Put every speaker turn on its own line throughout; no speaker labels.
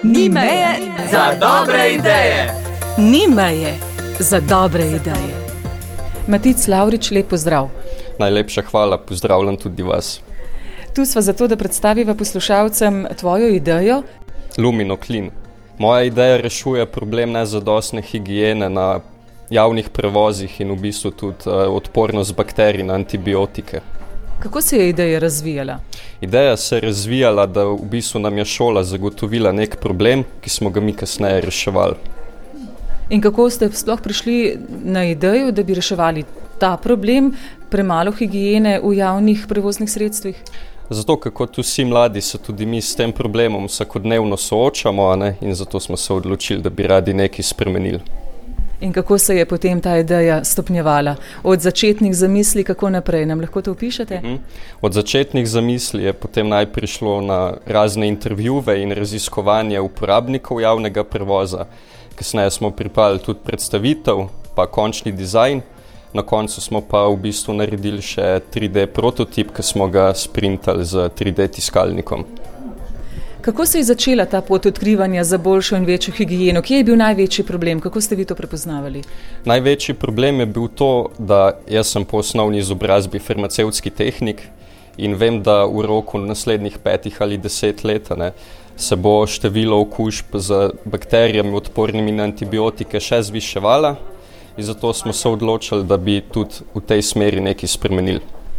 Ni meje
za dobre ideje.
Ni meje za dobre ideje.
Matic Lavrič, lep pozdrav.
Najlepša hvala, pozdravljam tudi vas.
Tu sva zato, da predstaviva poslušalcem tvojo idejo.
Luminoklin. Moja ideja rešuje problem nezadostne higiene na javnih prevozih in v bistvu tudi odpornost bakterij na antibiotike.
Kako se je ideja razvijala?
Ideja se je razvijala, da v bistvu nam je šola zagotovila nek problem, ki smo ga mi kasneje reševali.
In kako ste sploh prišli na idejo, da bi reševali ta problem, premalo higiene v javnih prevoznih sredstvih?
Zato, kako vsi mladi se tudi mi s tem problemom vsakodnevno soočamo, ne? In zato smo se odločili, da bi radi nekaj spremenili.
In kako se je potem ta ideja stopnjevala? Od začetnih zamisli, kako naprej? Nam lahko to opišete?
Od začetnih zamisli je potem najprej šlo na razne intervjuje in raziskovanje uporabnikov javnega prevoza. Kasneje smo pripravili tudi predstavitev, pa končni dizajn. Na koncu smo pa v bistvu naredili še 3D prototip, ki smo ga sprintali z 3D tiskalnikom.
Kako se je začela ta pot odkrivanja za boljšo in večjo higieno? Kje je bil največji problem? Kako ste vi to prepoznavali?
Največji problem je bil to, da jaz sem po osnovni izobrazbi farmacevtski tehnik in vem, da v roku naslednjih 5 ali 10 let se bo število okužb z bakterijami odpornimi na antibiotike še zviševala in zato smo se odločili, da bi tudi v tej smeri nekaj spremenili.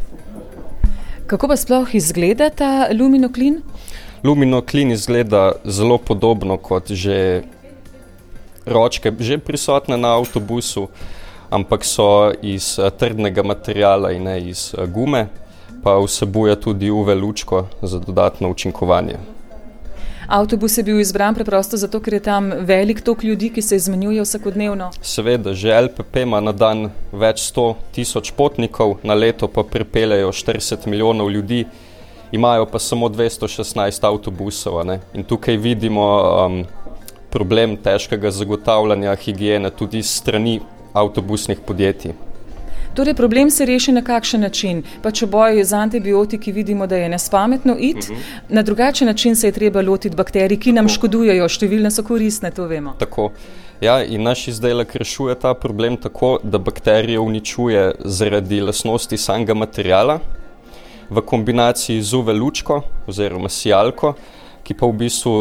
Kako pa sploh izgleda ta luminoklin?
Luminoklin izgleda zelo podobno kot že ročke, že prisotne na avtobusu, ampak so iz trdnega materiala in ne iz gume, pa vsebuje tudi UV lučko za dodatno učinkovanje.
Avtobus je bil izbran preprosto zato, ker je tam velik tok ljudi, ki se izmenjuje vsakodnevno?
Seveda, že LPP ima na dan več 100.000 potnikov, na leto pa pripeljejo 40 milijonov ljudi, imajo pa samo 216 avtobusov. In tukaj vidimo problem težkega zagotavljanja higiene tudi s strani avtobusnih podjetij.
Torej, problem se reši na kakšen način? Pa če boj z antibiotiki vidimo, da je nespametno iti, na drugačen način se je treba lotiti bakterij, ki nam škodujejo, številne so koristne, to vemo.
Tako. Ja, in naš izdelek rešuje ta problem tako, da bakterije uničuje zaradi lastnosti samega materiala, v kombinaciji z UV lučko oziroma sijalko, ki pa v bistvu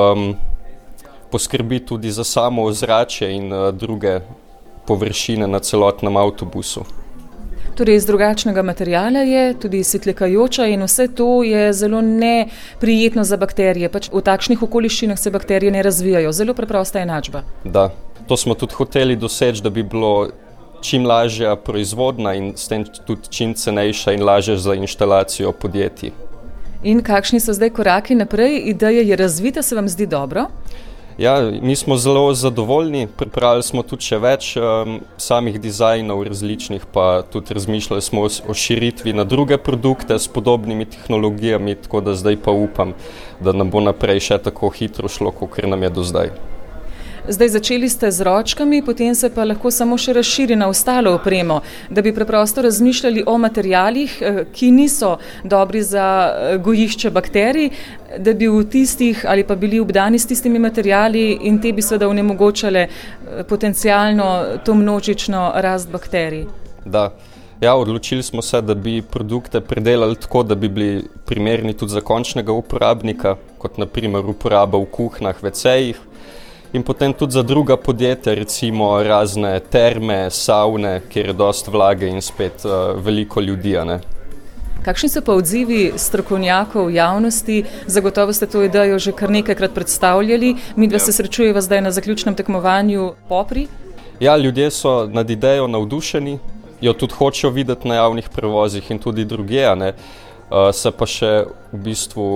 poskrbi tudi za samo ozračje in druge površine na celotnem avtobusu.
Torej, iz drugačnega materiala je, tudi svetlikajoča in vse to je zelo neprijetno za bakterije. Pač v takšnih okoliščinah se bakterije ne razvijajo. Zelo preprosta enačba.
Da, to smo tudi hoteli doseči, da bi bilo čim lažja proizvodna in s tem tudi čim cenejša in lažja za inštalacijo podjetij.
In kakšni so zdaj koraki naprej? Ideja je razvita, se vam zdi dobro?
Ja, mi smo zelo zadovoljni, pripravili smo tudi še več samih dizajnov različnih, pa tudi razmišljali smo o širitvi na druge produkte s podobnimi tehnologijami, tako da zdaj pa upam, da nam bo naprej še tako hitro šlo, kot nam je do zdaj.
Zdaj začeli ste z ročkami, potem se pa lahko samo še razširi na ostalo opremo, da bi preprosto razmišljali o materialih, ki niso dobri za gojišče bakterij, da bi v tistih ali pa bili obdani s tistimi materiali in te bi seveda onemogočale potencialno to množično rast bakterij.
Da. Ja, odločili smo se, da bi produkte predelali tako, da bi bili primerni tudi za končnega uporabnika, kot na primer uporaba v kuhnah, WC-jih, in potem tudi za druga podjetja, recimo razne terme, savne, kjer je dosti vlage in spet veliko ljudi.
Kakšni so pa odzivi strokovnjakov, javnosti? Zagotovo ste to idejo že kar nekajkrat predstavljali. Midva se srečujeva zdaj na zaključnem tekmovanju Popri.
Ja, ljudje so nad idejo navdušeni, jo tudi hočejo videti na javnih prevozih in tudi drugje. Se pa še v bistvu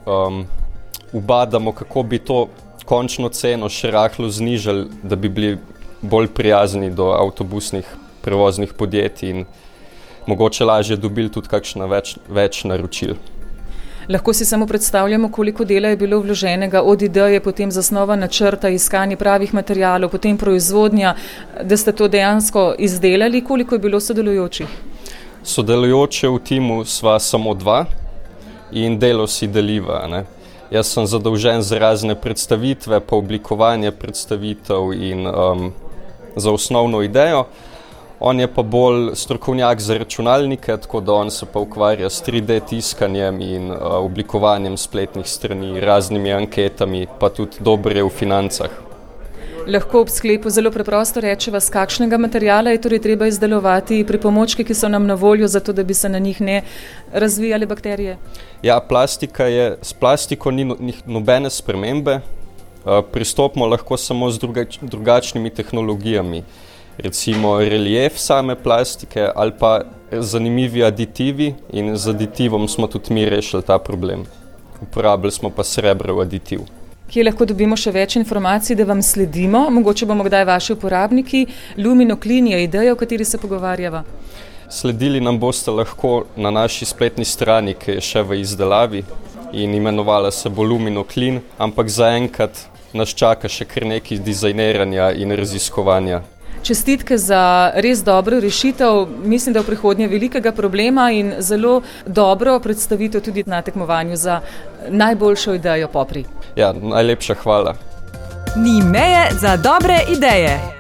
ubadamo, kako bi to končno ceno še rahlo znižali, da bi bili bolj prijazni do avtobusnih prevoznih podjetij in mogoče lažje dobili tudi kakšna več naročil.
Lahko si samo predstavljamo, koliko dela je bilo vloženega od ideje, potem zasnova načrta, iskanje pravih materialov, potem proizvodnja, da ste to dejansko izdelali. Koliko je bilo sodelujočih?
Sodelujoče v timu sva samo 2 in delo si deliva. Jaz sem zadolžen za razne predstavitve, pa oblikovanje predstavitev in za osnovno idejo. On je pa bolj strokovnjak za računalnike, tako da on se pa ukvarja s 3D tiskanjem in oblikovanjem spletnih strani, raznimi anketami, pa tudi dober je v financah.
Lahko ob sklepu zelo preprosto rečeva, z kakšnega materiala je torej treba izdelovati pripomočke, ki so nam na voljo, zato da bi se na njih ne razvijale bakterije?
Ja, s plastiko ni nobene spremembe. Pristopimo lahko samo z drugačnimi tehnologijami. Recimo relief same plastike ali pa zanimivi aditivi in z aditivom smo tudi mi rešili ta problem. Uporabili smo pa srebrov aditiv.
Kje lahko dobimo še več informacij, da vam sledimo? Mogoče bomo kdaj vaši uporabniki. LuminoClean je ideja, o kateri se pogovarjava.
Sledili nam boste lahko na naši spletni strani, ki je še v izdelavi in imenovala se bo LuminoClean, ampak zaenkrat nas čaka še kar nekaj dizajniranja in raziskovanja.
Čestitke za res dobro rešitev. Mislim, da v prihodnje velikega problema in zelo dobro predstavitev tudi na tekmovanju za najboljšo idejo Popri.
Ja, najlepša hvala.
Ni meje za dobre ideje.